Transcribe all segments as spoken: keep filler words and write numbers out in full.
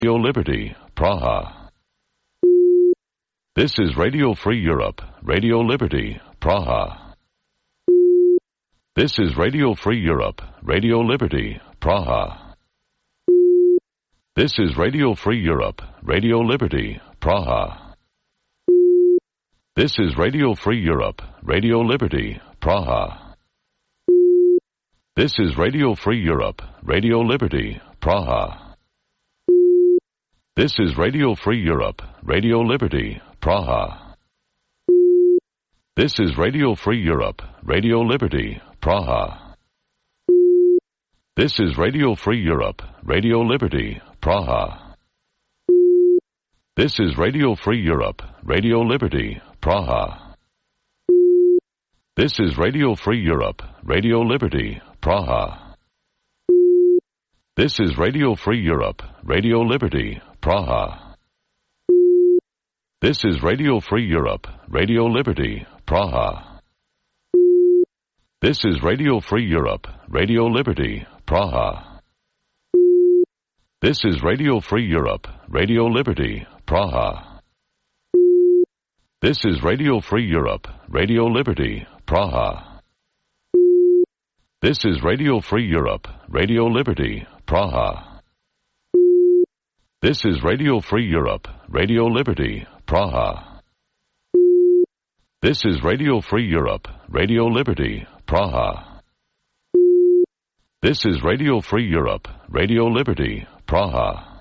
Radio Liberty, Praha. This is Radio Free Europe, Radio Liberty, Praha. This is Radio Free Europe, Radio Liberty, Praha. This is Radio Free Europe, Radio Liberty, Praha. This is Radio Free Europe, Radio Liberty, Praha. This is Radio Free Europe, Radio Liberty, Praha. This is Radio Free Europe, Radio Liberty, Praha. This is Radio Free Europe, Radio Liberty, Praha. This is Radio Free Europe, Radio Liberty, Praha. This is Radio Free Europe, Radio Liberty, Praha. This is Radio Free Europe, Radio Liberty, Praha. This is Radio Free Europe, Radio Liberty, Praha. This is Radio Free Europe, Radio Liberty, Praha. This is Radio Free Europe, Radio Liberty, Praha. This is Radio Free Europe, Radio Liberty, Praha. This is Radio Free Europe, Radio Liberty, Praha. This is Radio Free Europe, Radio Liberty, Praha. This is Radio Free Europe, Radio Liberty, Praha. This is Radio Free Europe, Radio Liberty, Praha. This is Radio Free Europe, Radio Liberty, Praha.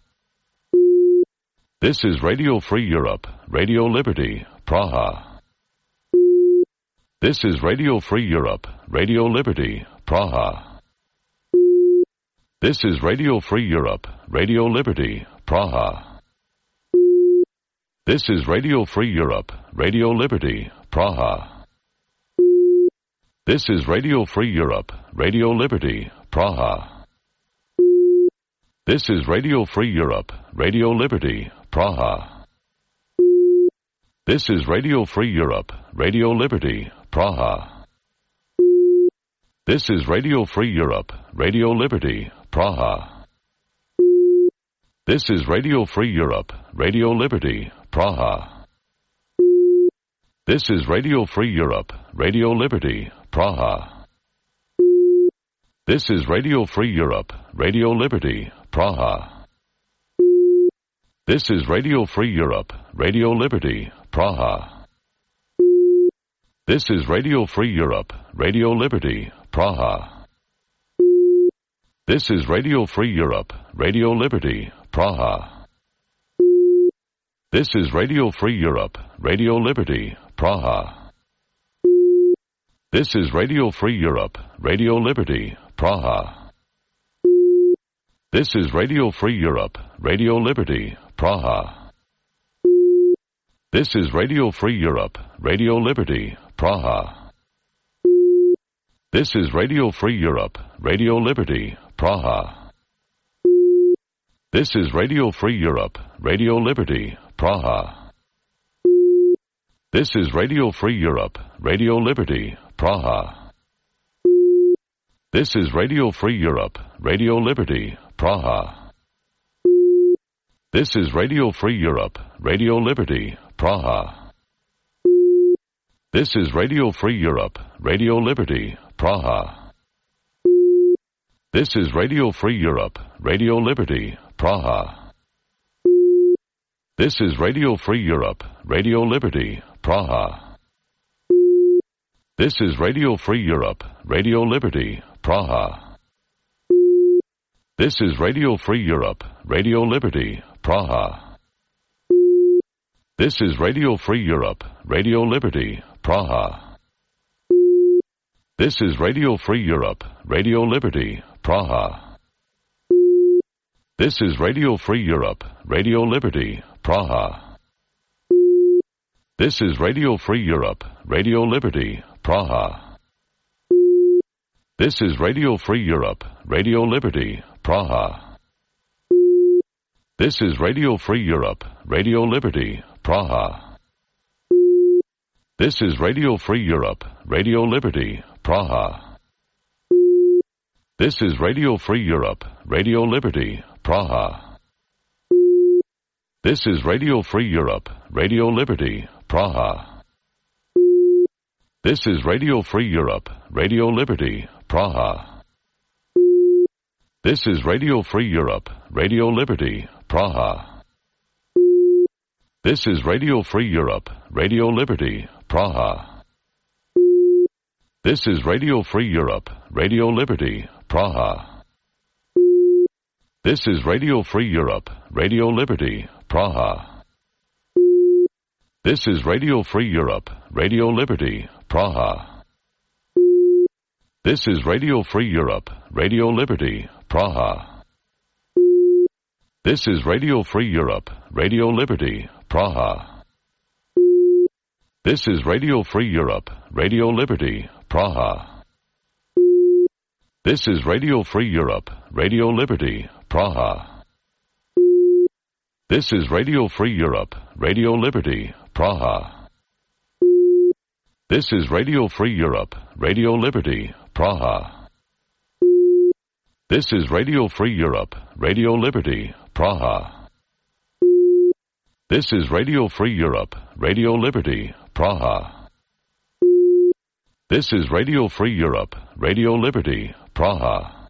This is Radio Free Europe, Radio Liberty, Praha. This is Radio Free Europe, Radio Liberty, Praha. This is Radio Free Europe, Radio Liberty, Praha. This is Radio Free Europe, Radio Liberty, Praha. This is Radio Free Europe, Radio Liberty, Praha. This is Radio Free Europe, Radio Liberty, Praha. This is Radio Free Europe, Radio Liberty, Praha. This is Radio Free Europe, Radio Liberty, Praha. This is Radio Free Europe, Radio Liberty, Praha. This is Radio Free Europe, Radio Liberty, Praha. This is Radio Free Europe, Radio Liberty, Praha. This is Radio Free Europe, Radio Liberty, Praha. This is Radio Free Europe, Radio Liberty, Praha. This is Radio Free Europe, Radio Liberty, Praha. This is Radio Free Europe, Radio Liberty, Praha. This is Radio Free Europe, Radio Liberty, Praha. This is Radio Free Europe, Radio Liberty, Praha. This is Radio Free Europe, Radio Liberty, Praha. This is Radio Free Europe, Radio Liberty, Praha. This is Radio Free Europe, Radio Liberty, Praha. This is Radio Free Europe, Radio Liberty, Praha. This is Radio Free Europe, Radio Liberty, Praha. This is Radio Free Europe, Radio Liberty, Praha. This is Radio Free Europe, Radio Liberty, Praha. This is Radio Free Europe, Radio Liberty, Praha. This is Radio Free Europe, Radio Liberty, Praha. This is Radio Free Europe, Radio Liberty, Praha. This is Radio Free Europe, Radio Liberty, Praha. This is Radio Free Europe, Radio Liberty, Praha. This is Radio Free Europe, Radio Liberty, Praha. This is Radio Free Europe, Radio Liberty, Praha. This is Radio Free Europe, Radio Liberty, Praha. This is Radio Free Europe, Radio Liberty, Praha. This is Radio Free Europe, Radio Liberty, Praha. This is Radio Free Europe, Radio Liberty, Praha. This is Radio Free Europe, Radio Liberty, Praha. This is Radio Free Europe, Radio Liberty, Praha. This is Radio Free Europe, Radio Liberty, Praha. This is Radio Free Europe, Radio Liberty, Praha. This is Radio Free Europe, Radio Liberty, Praha. This is Radio Free Europe, Radio Liberty, Praha. This is Radio Free Europe, Radio Liberty, Praha. This is Radio Free Europe, Radio Liberty, Praha. This is Radio Free Europe, Radio Liberty, Praha. This is Radio Free Europe, Radio Liberty, Praha. This is Radio Free Europe, Radio Liberty, Praha. This is Radio Free Europe, Radio Liberty, Praha. This is Radio Free Europe, Radio Liberty, Praha. This is Radio Free Europe, Radio Liberty, Praha. This is Radio Free Europe, Radio Liberty, Praha. This is Radio Free Europe, Radio Liberty, Praha. This is Radio Free Europe, Radio Liberty, Praha.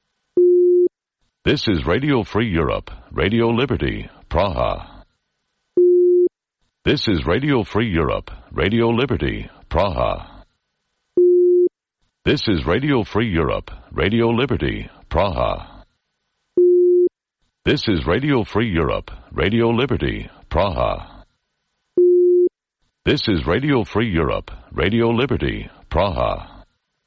This is Radio Free Europe, Radio Liberty, Praha. This is Radio Free Europe, Radio Liberty, Praha. This is Radio Free Europe, Radio Liberty, Praha. This is Radio Free Europe, Radio Liberty, Praha. This is Radio Free Europe, Radio Liberty, Praha.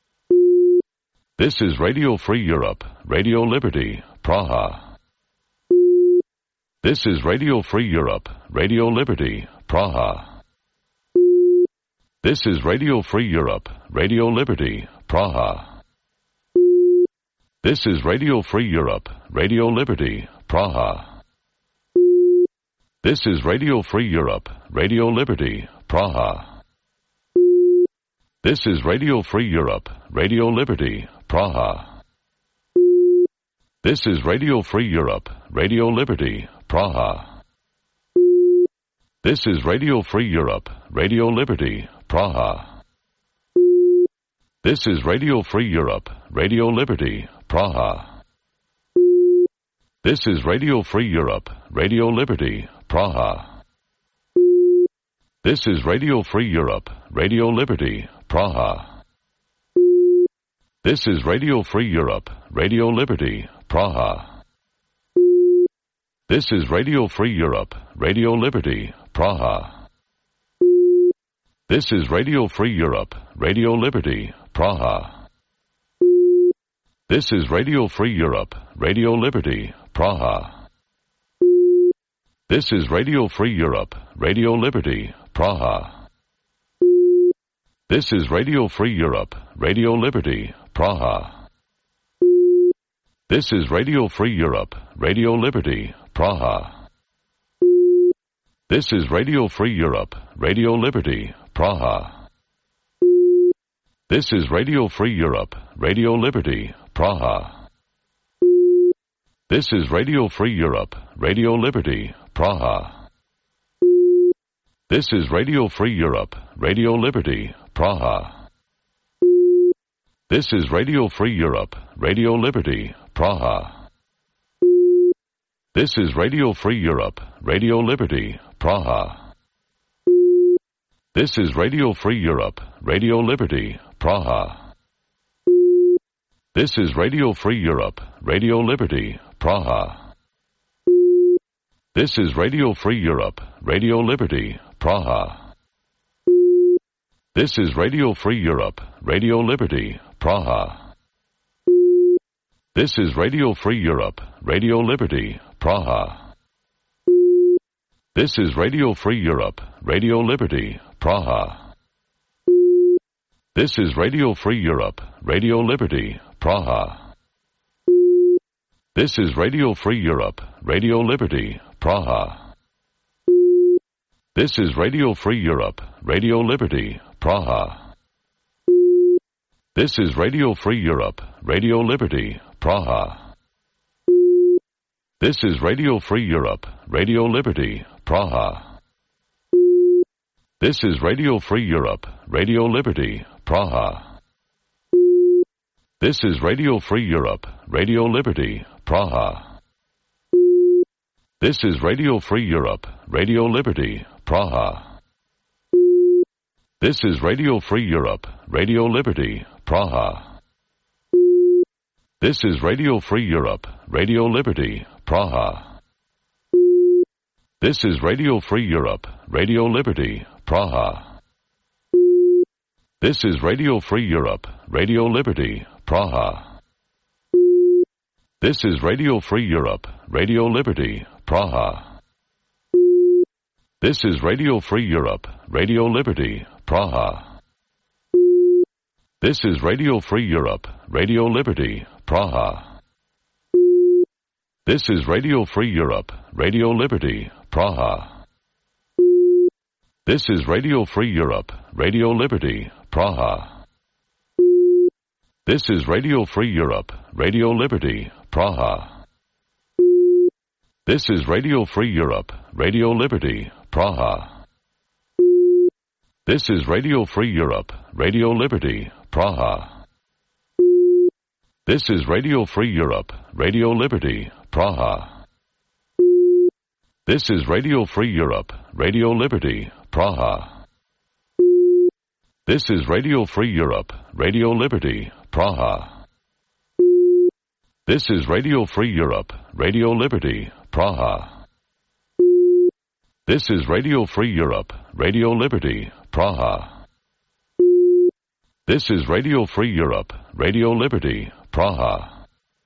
This is Radio Free Europe, Radio Liberty, Praha. This is Radio Free Europe, Radio Liberty, Praha. This is Radio Free Europe, Radio Liberty, Praha. This is Radio Free Europe, Radio Liberty, Praha. This is Radio Free Europe, Radio Liberty, Praha. This is Radio Free Europe, Radio Liberty, Praha. This is Radio Free Europe, Radio Liberty, Praha. This is Radio Free Europe, Radio Liberty, Praha. This is Radio Free Europe, Radio Liberty, Praha. This is Radio Free Europe, Radio Liberty, Praha. This is Radio Free Europe, Radio Liberty, Praha. This is Radio Free Europe, Radio Liberty, Praha. This is Radio Free Europe, Radio Liberty, Praha. This is Radio Free Europe, Radio Liberty, Praha. This is Radio Free Europe, Radio Liberty, Praha. This is Radio Free Europe, Radio Liberty, Praha. This is Radio Free Europe, Radio Liberty, Praha. This is Radio Free Europe, Radio Liberty, Praha. This is Radio Free Europe, Radio Liberty, Praha. This is Radio Free Europe, Radio Liberty, Praha. This is Radio Free Europe, Radio Liberty, Praha. This is Radio Free Europe, Radio Liberty, Praha. This is Radio Free Europe, Radio Liberty, Praha. This is Radio Free Europe, Radio Liberty, Praha. This is Radio Free Europe, Radio Liberty, Praha. This is Radio Free Europe, Radio Liberty, Praha. This is Radio Free Europe, Radio Liberty, Praha. This is Radio Free Europe, Radio Liberty, Praha. This is Radio Free Europe, Radio Liberty, Praha. This is Radio Free Europe, Radio Liberty, Praha. This is Radio Free Europe, Radio Liberty, Praha. This is Radio Free Europe, Radio Liberty, Praha. This is Radio Free Europe, Radio Liberty, Praha. This is Radio Free Europe, Radio Liberty, Praha. This is Radio Free Europe, Radio Liberty, Praha. This is Radio Free Europe, Radio Liberty, Praha. This is Radio Free Europe, Radio Liberty, Praha. This is Radio Free Europe, Radio Liberty, Praha. This is Radio Free Europe, Radio Liberty, Praha. This is Radio Free Europe, Radio Liberty, Praha. This is Radio Free Europe, Radio Liberty, Praha. This is Radio Free Europe, Radio Liberty, Praha. This is Radio Free Europe, Radio Liberty, Praha. This is Radio Free Europe, Radio Liberty, Praha. This is Radio Free Europe, Radio Liberty, Praha. This is Radio Free Europe, Radio Liberty, Praha. This is Radio Free Europe, Radio Liberty, Praha. This is Radio Free Europe, Radio Liberty, Praha. This is Radio Free Europe, Radio Liberty, Praha. This is Radio Free Europe, Radio Liberty, Praha. This is Radio Free Europe, Radio Liberty, Praha. This is Radio Free Europe, Radio Liberty, Praha. This is Radio Free Europe, Radio Liberty, Praha. This is Radio Free Europe, Radio Liberty, Praha. This is Radio Free Europe, Radio Liberty, Praha. This is Radio Free Europe, Radio Liberty, Praha.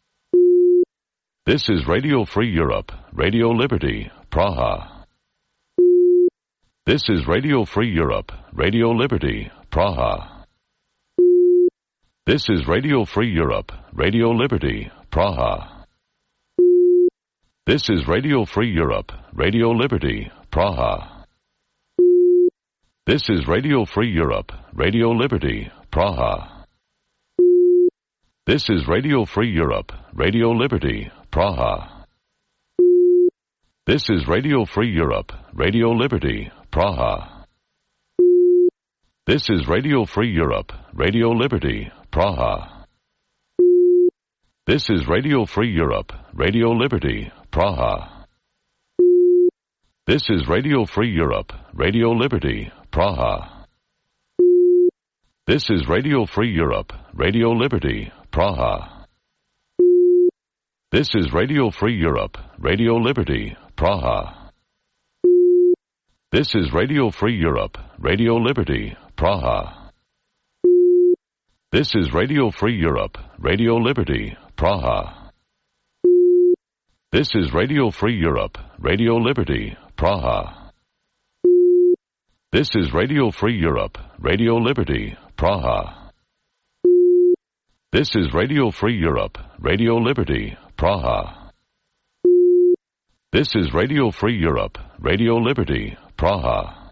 This is Radio Free Europe, Radio Liberty, Praha. This is Radio Free Europe, Radio Liberty, Praha. This is Radio Free Europe, Radio Liberty, Praha. This is Radio Free Europe, Radio Liberty, Praha. This is Radio Free Europe, Radio Liberty, Praha. This is Radio Free Europe, Radio Liberty, Praha. This is Radio Free Europe, Radio Liberty, Praha. This is Radio Free Europe, Radio Liberty, Praha. This is Radio Free Europe, Radio Liberty, Praha. This is Radio Free Europe, Radio Liberty, Praha. This is Radio Free Europe, Radio Liberty, Praha. This is Radio Free Europe, Radio Liberty, Praha. This is Radio Free Europe, Radio Liberty, Praha. This is Radio Free Europe, Radio Liberty, Praha. This is Radio Free Europe, Radio Liberty, Praha. This is Radio Free Europe, Radio Liberty, Praha. This is Radio Free Europe, Radio Liberty, Praha. This is Radio Free Europe, Radio Liberty, Praha.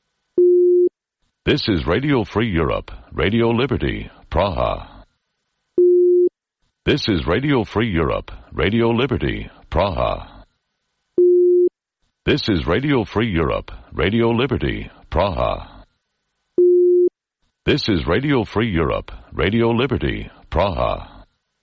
This is Radio Free Europe, Radio Liberty, Praha. This is Radio Free Europe, Radio Liberty, Praha. This is Radio Free Europe, Radio Liberty, Praha. This is Radio Free Europe, Radio Liberty, Praha.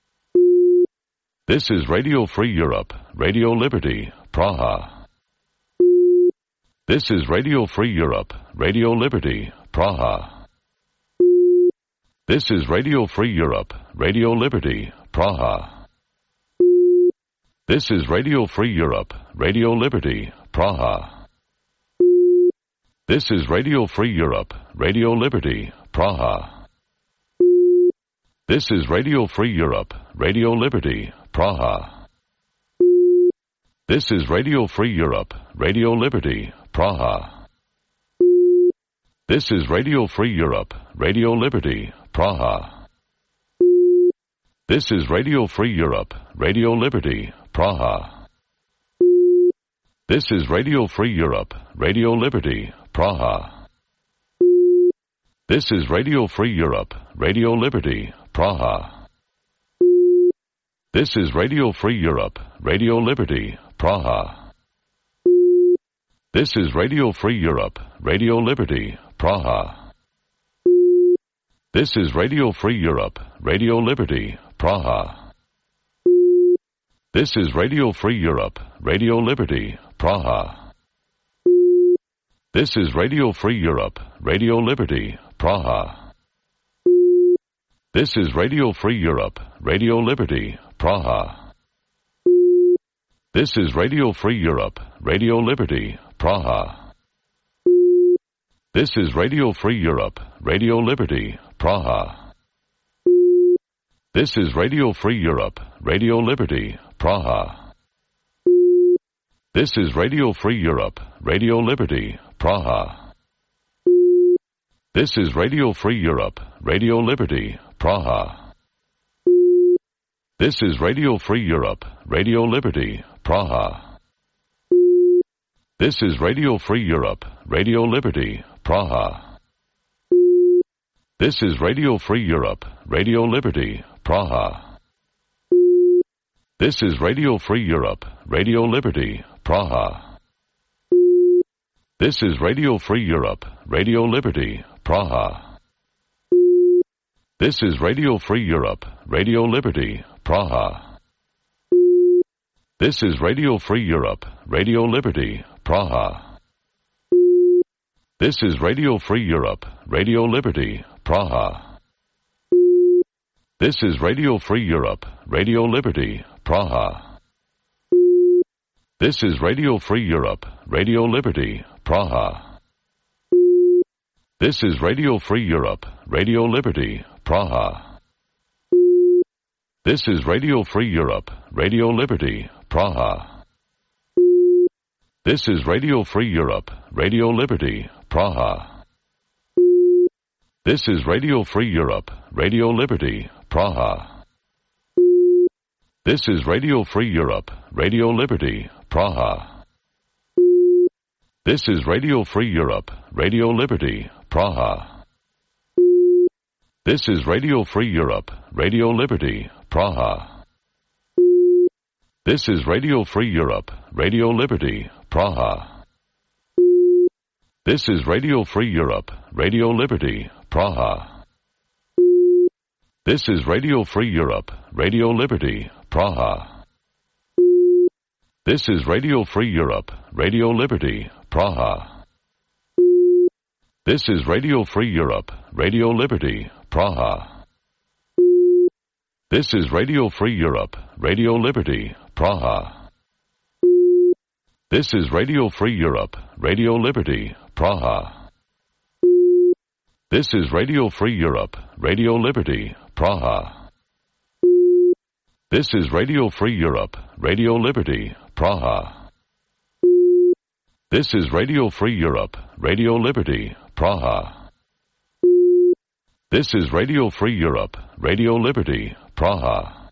This is Radio Free Europe, Radio Liberty, Praha. This is Radio Free Europe, Radio Liberty, Praha. This is Radio Free Europe, Radio Liberty, Praha. This is Radio Free Europe, Radio Liberty, Praha. This is Radio Free Europe, Radio Liberty, Praha. This is Radio Free Europe, Radio Liberty, Praha. This is Radio Free Europe, Radio Liberty, Praha. This is Radio Free Europe, Radio Liberty, Praha. This is Radio Free Europe, Radio Liberty, Praha. This is Radio Free Europe, Radio Liberty, Praha. This is Radio Free Europe, Radio Liberty, Praha. This is Radio Free Europe, Radio Liberty, Praha. This is Radio Free Europe, Radio Liberty, Praha. This is Radio Free Europe, Radio Liberty, Praha. This is Radio Free Europe, Radio Liberty, Praha. This is Radio Free Europe, Radio Liberty, Praha. This is Radio Free Europe, Radio Liberty, Praha. This is Radio Free Europe, Radio Liberty, Praha. This is Radio Free Europe, Radio Liberty, Praha. This is Radio Free Europe, Radio Liberty, Praha. This is Radio Free Europe, Radio Liberty, Praha. This is Radio Free Europe, Radio Liberty, Praha. This is Radio Free Europe, Radio Liberty, Praha. This is Radio Free Europe, Radio Liberty, Praha. This is Radio Free Europe, Radio Liberty, Praha. This is Radio Free Europe, Radio Liberty, Praha. This is Radio Free Europe, Radio Liberty, Praha. This is Radio Free Europe, Radio Liberty, Praha. This is Radio Free Europe, Radio Liberty, Praha. This is Radio Free Europe, Radio Liberty, Praha. This is Radio Free Europe, Radio Liberty, Praha. This is Radio Free Europe, Radio Liberty, Praha. This is Radio Free Europe, Radio Liberty, Praha. This is Radio Free Europe, Radio Liberty, Praha. This is Radio Free Europe, Radio Liberty, Praha. This is Radio Free Europe, Radio Liberty, Praha. This is Radio Free Europe, Radio Liberty, Praha. This is Radio Free Europe, Radio Liberty, Praha. This is Radio Free Europe, Radio Liberty, Praha. This is Radio Free Europe, Radio Liberty, Praha. This is Radio Free Europe, Radio Liberty, Praha. This is Radio Free Europe, Radio Liberty, Praha. This is Radio Free Europe, Radio Liberty, Praha. This is Radio Free Europe, Radio Liberty, Praha. This is Radio Free Europe, Radio Liberty, Praha. This is Radio Free Europe, Radio Liberty, Praha. This is Radio Free Europe, Radio Liberty, Praha. This is Radio Free Europe, Radio Liberty, Praha. This is Radio Free Europe, Radio Liberty, Praha. This is Radio Free Europe, Radio Liberty, Praha.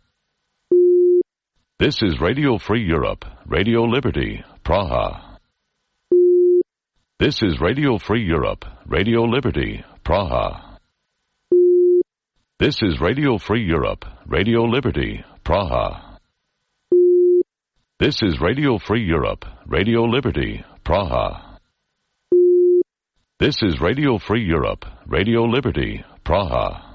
This is Radio Free Europe, Radio Liberty, Praha. This is Radio Free Europe, Radio Liberty, Praha. This is Radio Free Europe, Radio Liberty, Praha. This is Radio Free Europe, Radio Liberty, Praha. This is Radio Free Europe, Radio Liberty, Praha. This is Radio Free Europe, Radio Liberty, Praha. This is Radio Free Europe, Radio Liberty, Praha. This is Radio Free Europe, Radio Liberty, Praha. This is Radio Free Europe, Radio Liberty, Praha. This is Radio Free Europe, Radio Liberty, Praha. This is Radio Free Europe, Radio Liberty, Praha.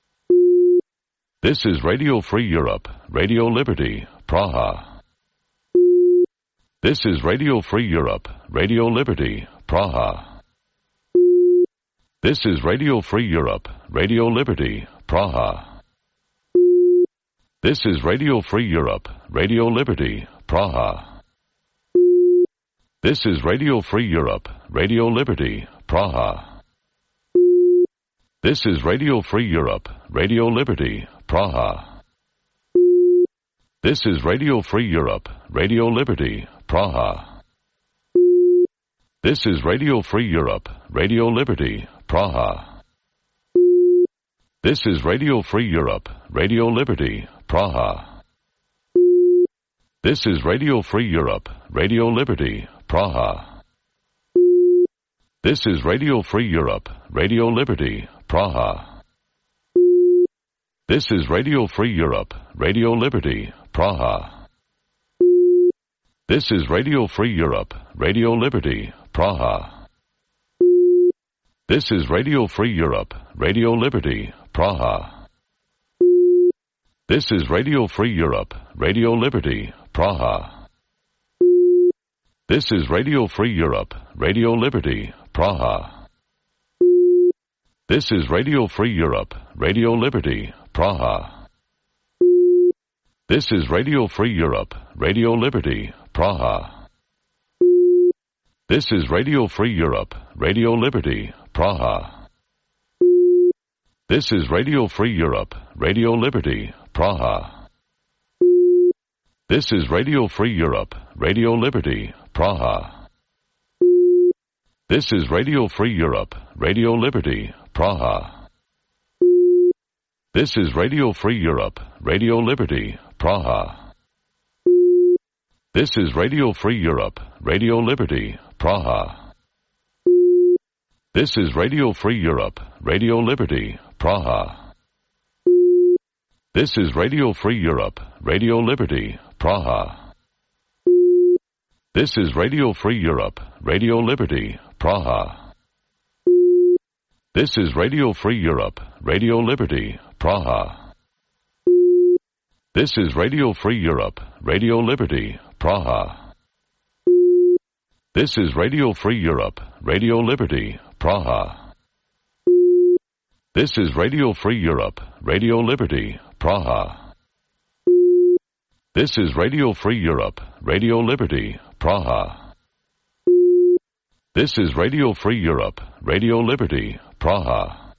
This is Radio Free Europe, Radio Liberty, Praha. This is Radio Free Europe, Radio Liberty, Praha. This is Radio Free Europe, Radio Liberty, Praha. This is Radio Free Europe, Radio Liberty, Praha. This is Radio Free Europe, Radio Liberty, Praha. This is Radio Free Europe, Radio Liberty, Praha. This is Radio Free Europe, Radio Liberty, Praha. This is Radio Free Europe, Radio Liberty, Praha. This is Radio Free Europe, Radio Liberty, Praha. This is Radio Free Europe, Radio Liberty, Praha. This is Radio Free Europe, Radio Liberty, Praha. This is Radio Free Europe, Radio Liberty, Praha. This is Radio Free Europe, Radio Liberty, Praha. This is Radio Free Europe, Radio Liberty, Praha. This is Radio Free Europe, Radio Liberty, Praha. This is Radio Free Europe, Radio Liberty, Praha. This is Radio Free Europe, Radio Liberty, Praha. This is Radio Free Europe, Radio Liberty, Praha. This is Radio Free Europe, Radio Liberty, Praha. This is Radio Free Europe, Radio Liberty, Praha. This is Radio Free Europe, Radio Liberty, Praha. This is Radio Free Europe, Radio Liberty, Praha. This is Radio Free Europe, Radio Liberty, Praha. This is Radio Free Europe, Radio Liberty, Praha. This is Radio Free Europe, Radio Liberty, Praha. This is Radio Free Europe, Radio Liberty, Praha. This is Radio Free Europe, Radio Liberty, Praha. This is Radio Free Europe, Radio Liberty, Praha. This is Radio Free Europe, Radio Liberty, Praha. This is Radio Free Europe, Radio Liberty, Praha. This is Radio Free Europe, Radio Liberty, Praha. This is Radio Free Europe, Radio Liberty, Praha. This is Radio Free Europe, Radio Liberty, Praha.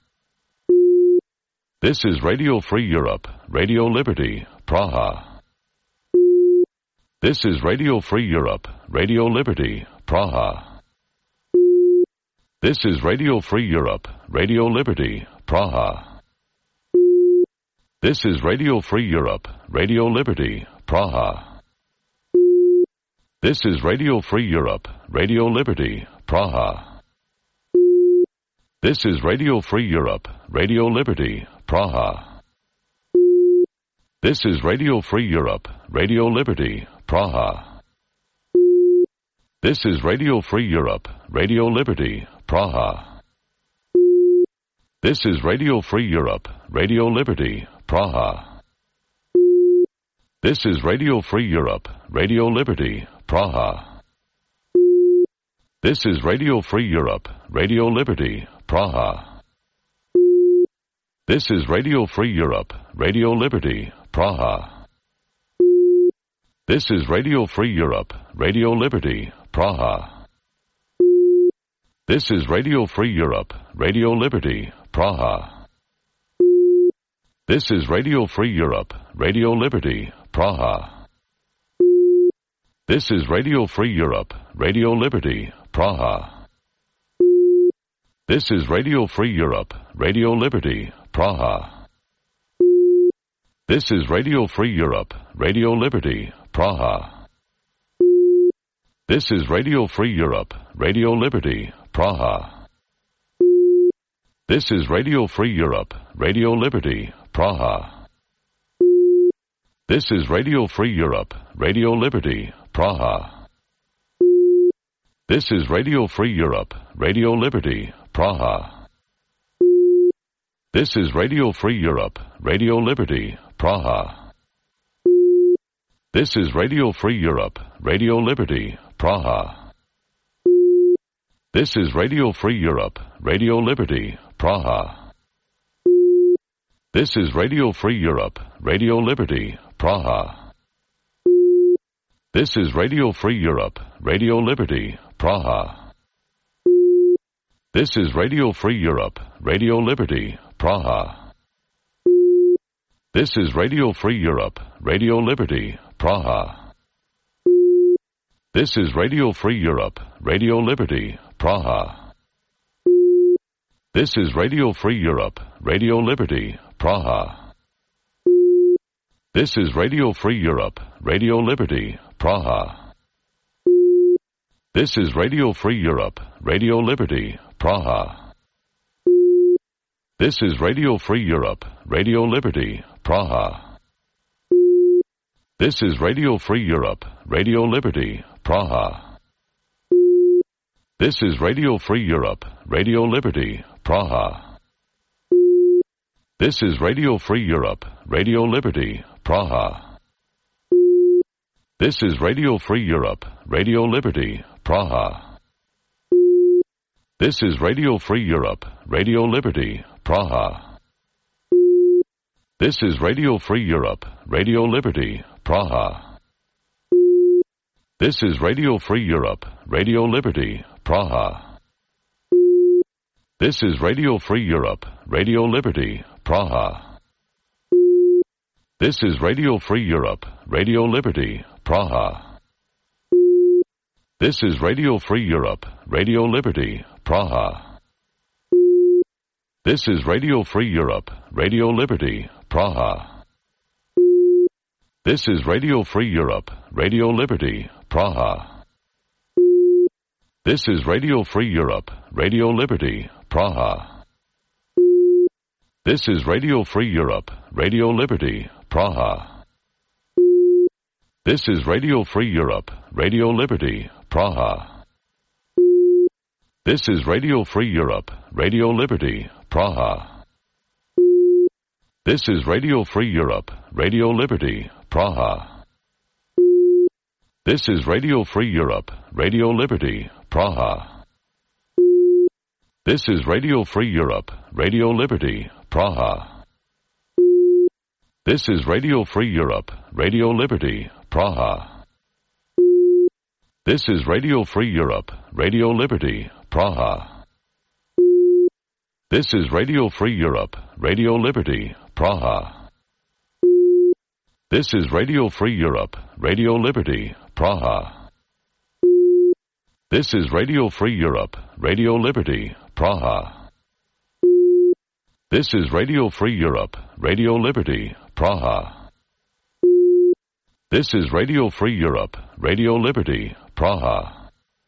This is Radio Free Europe, Radio Liberty, Praha. This is Radio Free Europe, Radio Liberty, Praha. This is Radio Free Europe, Radio Liberty, Praha. This is Radio Free Europe, Radio Liberty, Praha. This is Radio Free Europe, Radio Liberty, Praha. This is Radio Free Europe, Radio Liberty, Praha. This is Radio Free Europe, Radio Liberty, Praha. This is Radio Free Europe, Radio Liberty, Praha. This is Radio Free Europe, Radio Liberty, Praha. This is Radio Free Europe, Radio Liberty, Praha. This is Radio Free Europe, Radio Liberty, Praha. This is Radio Free Europe, Radio Liberty, Praha. This is Radio Free Europe, Radio Liberty, Praha. This is Radio Free Europe, Radio Liberty, Praha. This is Radio Free Europe, Radio Liberty, Praha. This is Radio Free Europe, Radio Liberty, Praha. This is Radio Free Europe, Radio Liberty, Praha. This is Radio Free Europe, Radio Liberty, Praha. This is Radio Free Europe, Radio Liberty, Praha. This is Radio Free Europe, Radio Liberty, Praha. This is Radio Free Europe, Radio Liberty, Praha. This is Radio Free Europe, Radio Liberty, Praha. This is Radio Free Europe, Radio Liberty, Praha. This is Radio Free Europe, Radio Liberty, Praha. This is Radio Free Europe, Radio Liberty, Praha. This is Radio Free Europe, Radio Liberty, Praha. This is Radio Free Europe, Radio Liberty, Praha. This is Radio Free Europe, Radio Liberty, Praha. This is Radio Free Europe, Radio Liberty, Praha. This is Radio Free Europe, Radio Liberty, Praha. This is Radio Free Europe, Radio Liberty, Praha. This is Radio Free Europe, Radio Liberty, Praha. This is Radio Free Europe, Radio Liberty, Praha. This is Radio Free Europe, Radio Liberty, Praha. This is Radio Free Europe, Radio Liberty, Praha. This is Radio Free Europe, Radio Liberty, Praha. This is Radio Free Europe, Radio Liberty, Praha. This is Radio Free Europe, Radio Liberty, Praha. This is Radio Free Europe, Radio Liberty, Praha. This is Radio Free Europe, Radio Liberty, Praha. This is Radio Free Europe, Radio Liberty, Praha. This is Radio Free Europe, Radio Liberty, Praha. This is Radio Free Europe, Radio Liberty, Praha. This is Radio Free Europe, Radio Liberty, Praha. This is Radio Free Europe, Radio Liberty, Praha. This is Radio Free Europe, Radio Liberty, Praha. This is Radio Free Europe, Radio Liberty, Praha. This is Radio Free Europe, Radio Liberty, Praha. This is Radio Free Europe, Radio Liberty, Praha. This is Radio Free Europe, Radio Liberty, Praha. This is Radio Free Europe, Radio Liberty, Praha. This is Radio Free Europe, Radio Liberty, Praha. This is Radio Free Europe, Radio Liberty, Praha. This is Radio Free Europe, Radio Liberty, Praha. This is Radio Free Europe, Radio Liberty, Praha. This is Radio Free Europe, Radio Liberty, Praha. This is Radio Free Europe, Radio Liberty, Praha. This is Radio Free Europe, Radio Liberty, Praha. This is Radio Free Europe, Radio Liberty, Praha. This is Radio Free Europe, Radio Liberty, Praha.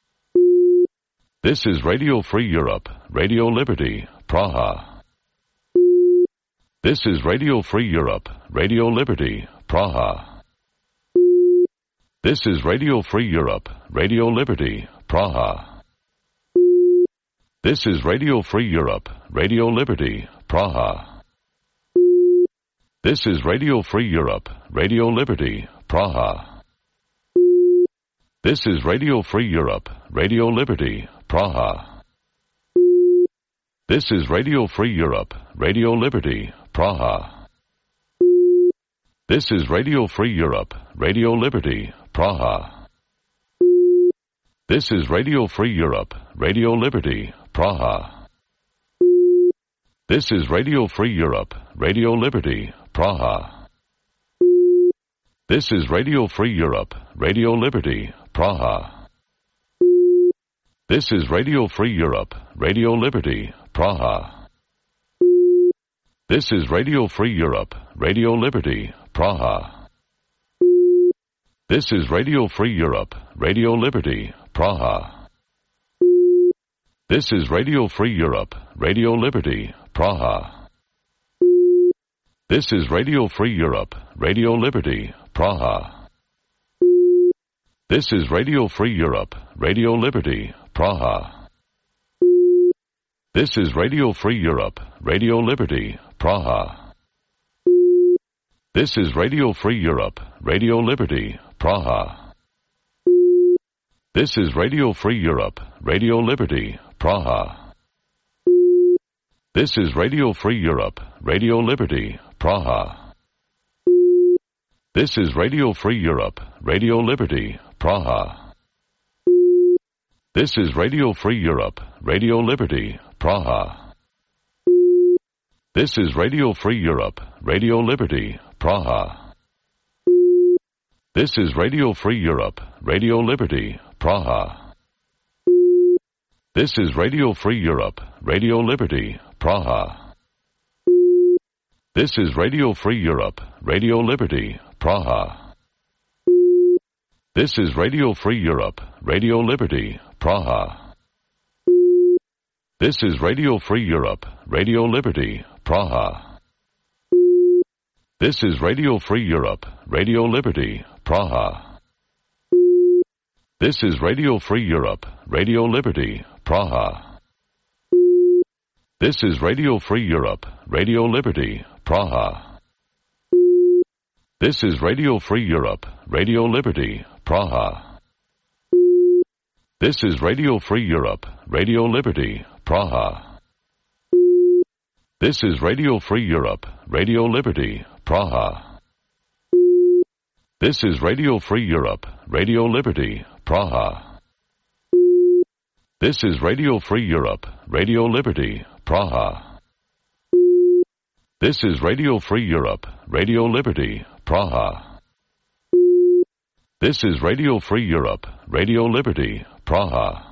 This is Radio Free Europe, Radio Liberty, Praha. This is Radio Free Europe, Radio Liberty, Praha. This is Radio Free Europe, Radio Liberty, Praha. This is Radio Free Europe, Radio Liberty, Praha. This is Radio Free Europe, Radio Liberty, Praha. This is Radio Free Europe, Radio Liberty, Praha. This is Radio Free Europe, Radio Liberty, Praha. This is Radio Free Europe, Radio Liberty, Praha. This is Radio Free Europe, Radio Liberty, Praha. This is Radio Free Europe, Radio Liberty, Praha. This is Radio Free Europe, Radio Liberty, Praha. This is Radio Free Europe, Radio Liberty, Praha. This is Radio Free Europe, Radio Liberty, Praha. This is Radio Free Europe, Radio Liberty, Praha. This is Radio Free Europe, Radio Liberty, Praha. This is Radio Free Europe, Radio Liberty, Praha. This is Radio Free Europe, Radio Liberty, Praha. This is Radio Free Europe, Radio Liberty, Praha. This is Radio Free Europe, Radio Liberty, Praha. This is Radio Free Europe, Radio Liberty, Praha. This is Radio Free Europe, Radio Liberty, Praha. This is Radio Free Europe, Radio Liberty, Praha. This is Radio Free Europe, Radio Liberty, Praha. This is Radio Free Europe, Radio Liberty, Praha. This is Radio Free Europe, Radio Liberty, Praha. This is Radio Free Europe, Radio Liberty, Praha. This is Radio Free Europe, Radio Liberty, Praha. This is Radio Free Europe, Radio Liberty, Praha. This is Radio Free Europe, Radio Liberty, Praha. This is Radio Free Europe, Radio Liberty, Praha. This is Radio Free Europe, Radio Liberty, Praha. This is Radio Free Europe, Radio Liberty, Praha. This is Radio Free Europe, Radio Liberty, Praha. This is Radio Free Europe, Radio Liberty, Praha. This is Radio Free Europe, Radio Liberty, Praha. This is Radio Free Europe, Radio Liberty, Praha. This is Radio Free Europe, Radio Liberty, Praha. This is Radio Free Europe, Radio Liberty, Praha. This is Radio Free Europe, Radio Liberty, Praha.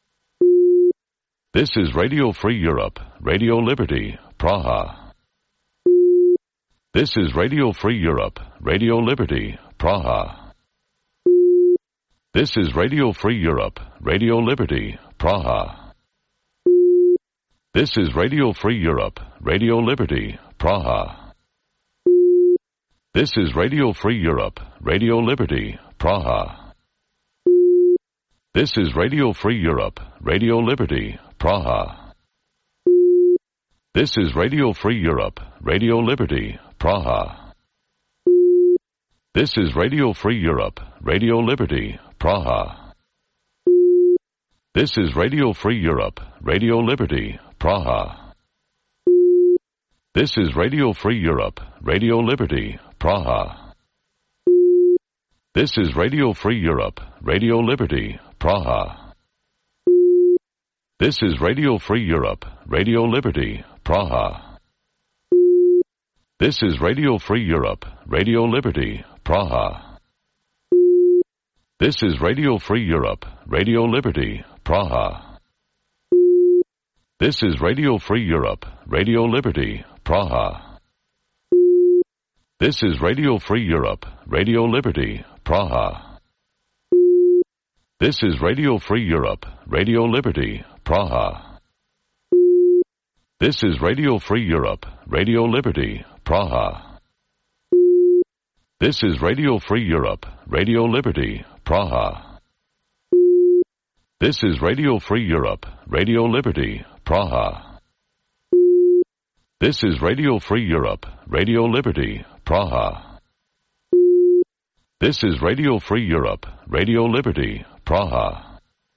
This is Radio Free Europe, Radio Liberty, Praha. This is Radio Free Europe, Radio Liberty, Praha. This is Radio Free Europe, Radio Liberty, Praha. This is Radio Free Europe, Radio Liberty, Praha. This is Radio Free Europe, Radio Liberty, Praha. This is Radio Free Europe, Radio Liberty, Praha. This is Radio Free Europe, Radio Liberty, Praha. This is Radio Free Europe, Radio Liberty, Praha. This is Radio Free Europe, Radio Liberty, Praha. This is Radio Free Europe, Radio Liberty, Praha. This is Radio Free Europe, Radio Liberty, Praha. This is Radio Free Europe, Radio Liberty, Praha. This is Radio Free Europe, Radio Liberty, Praha. This is Radio Free Europe, Radio Liberty, Praha. This is Radio Free Europe, Radio Liberty, Praha. This is Radio Free Europe, Radio Liberty, Praha. This is Radio Free Europe, Radio Liberty, Praha. This is Radio Free Europe, Radio Liberty, Praha. This is Radio Free Europe, Radio Liberty, Praha. This is Radio Free Europe, Radio Liberty, Praha. This is Radio Free Europe, Radio Liberty, Praha. This is Radio Free Europe, Radio Liberty, Praha.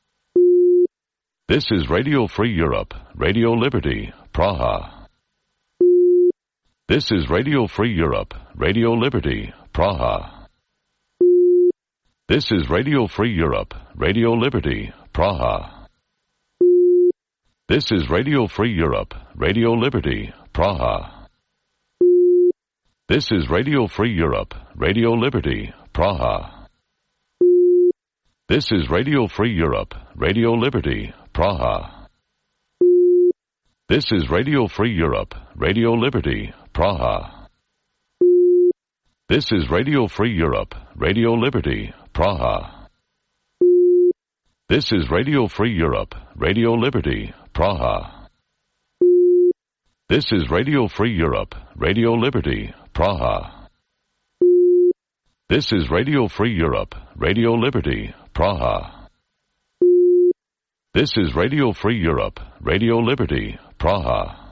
This is Radio Free Europe, Radio Liberty, Praha. This is Radio Free Europe, Radio Liberty, Praha. This is Radio Free Europe, Radio Liberty, Praha. This is Radio Free Europe, Radio Liberty, Praha. This is Radio Free Europe, Radio Liberty, Praha. This is Radio Free Europe, Radio Liberty, Praha. This is Radio Free Europe, Radio Liberty, Praha. This is Radio Free Europe, Radio Liberty, Praha. This is Radio Free Europe, Radio Liberty, Praha. This is Radio Free Europe, Radio Liberty, Praha. This is Radio Free Europe, Radio Liberty, Praha. This is Radio Free Europe, Radio Liberty, Praha.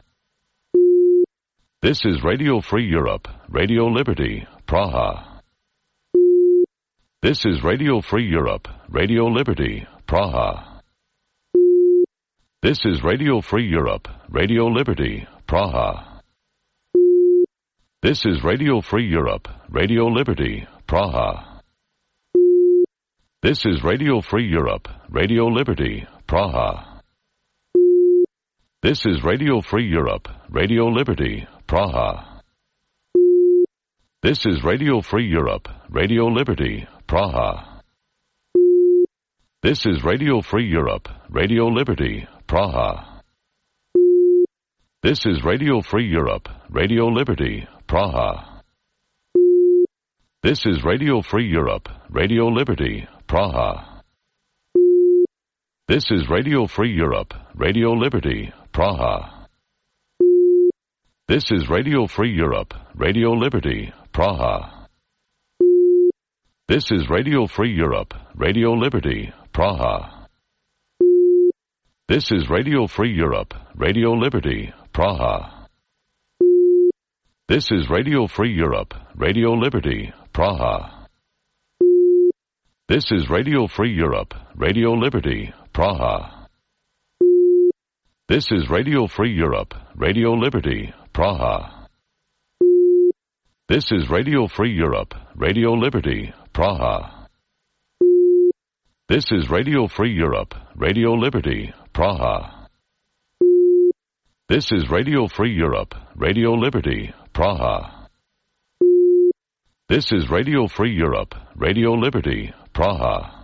This is Radio Free Europe, Radio Liberty, Praha. This is Radio Free Europe, Radio Liberty, Praha. This is Radio Free Europe, Radio Liberty, Praha. This is Radio Free Europe, Radio Liberty, Praha. This is Radio Free Europe, Radio Liberty, Praha. This is Radio Free Europe, Radio Liberty, Praha. This is Radio Free Europe, Radio Liberty, Praha. This is Radio Free Europe, Radio Liberty, Praha. This is Radio Free Europe, Radio Liberty, Praha. This is Radio Free Europe, Radio Liberty, Praha. This is Radio Free Europe, Radio Liberty, Praha. This is Radio Free Europe, Radio Liberty, Praha. This is Radio Free Europe, Radio Liberty, Praha. This is Radio Free Europe, Radio Liberty, Praha. This is Radio Free Europe, Radio Liberty, Praha. This is Radio Free Europe, Radio Liberty, Praha. This is Radio Free Europe, Radio Liberty, Praha. This is Radio Free Europe, Radio Liberty, Praha. This is Radio Free Europe, Radio Liberty, Praha. This is Radio Free Europe, Radio Liberty, Praha. This is Radio Free Europe, Radio Liberty, Praha.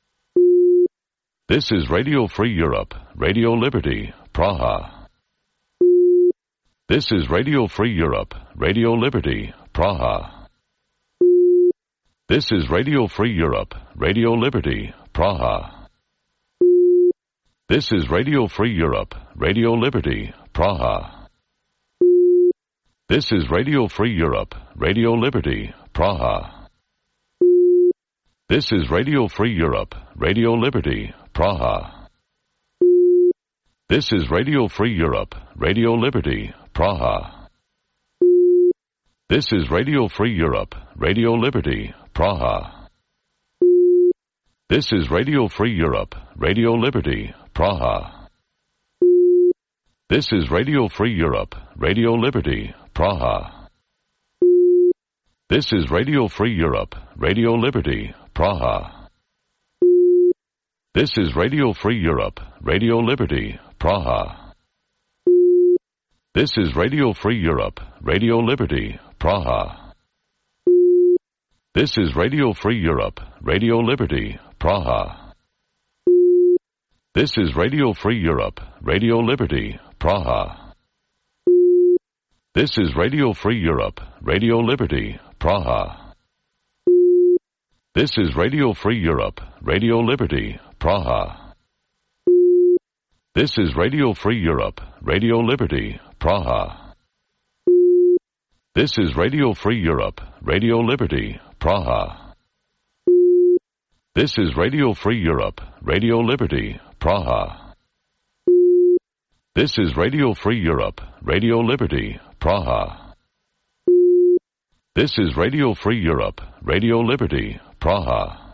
This is Radio Free Europe, Radio Liberty, Praha. This is Radio Free Europe, Radio Liberty, Praha. This is Radio Free Europe, Radio Liberty, Praha. This is Radio Free Europe, Radio Liberty, Praha. This is Radio Free Europe, Radio Liberty, Praha. This is Radio Free Europe, Radio Liberty, Praha. This is Radio Free Europe, Radio Liberty, Praha. This is Radio Free Europe, Radio Liberty, Praha. This is Radio Free Europe, Radio Liberty, Praha. This is Radio Free Europe, Radio Liberty, Praha. This is Radio Free Europe, Radio Liberty, Praha. This is Radio Free Europe, Radio Liberty, Praha. This is Radio Free Europe, Radio Liberty, Praha. This is Radio Free Europe, Radio Liberty, Praha. This is Radio Free Europe, Radio Liberty, Praha. This is Radio Free Europe, Radio Liberty, Praha. This is Radio Free Europe, Radio Liberty, Praha. This is Radio Free Europe, Radio Liberty, Praha. This is Radio Free Europe, Radio Liberty, Praha. This is Radio Free Europe, Radio Liberty, Praha. This is Radio Free Europe, Radio Liberty, Praha. This is Radio Free Europe, Radio Liberty, Praha.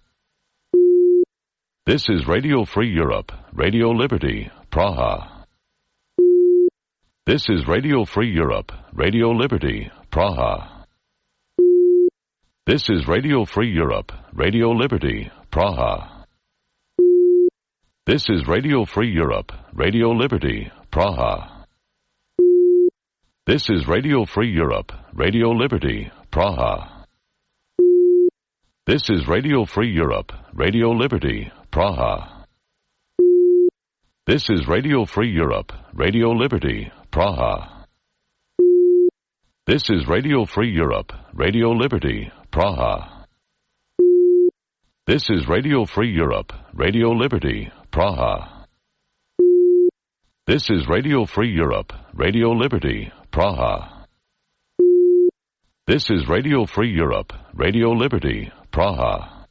This is Radio Free Europe, Radio Liberty, Praha. This is Radio Free Europe, Radio Liberty, Praha. This is Radio Free Europe, Radio Liberty, Praha. This is Radio Free Europe, Radio Liberty, Praha. This is Radio Free Europe, Radio Liberty, Praha. This is Radio Free Europe, Radio Liberty, Praha. This is Radio Free Europe, Radio Liberty, Praha. This is Radio Free Europe, Radio Liberty, Praha. This is Radio Free Europe, Radio Liberty, Praha. This is Radio Free Europe, Radio Liberty, Praha. This is Radio Free Europe, Radio Liberty, Praha.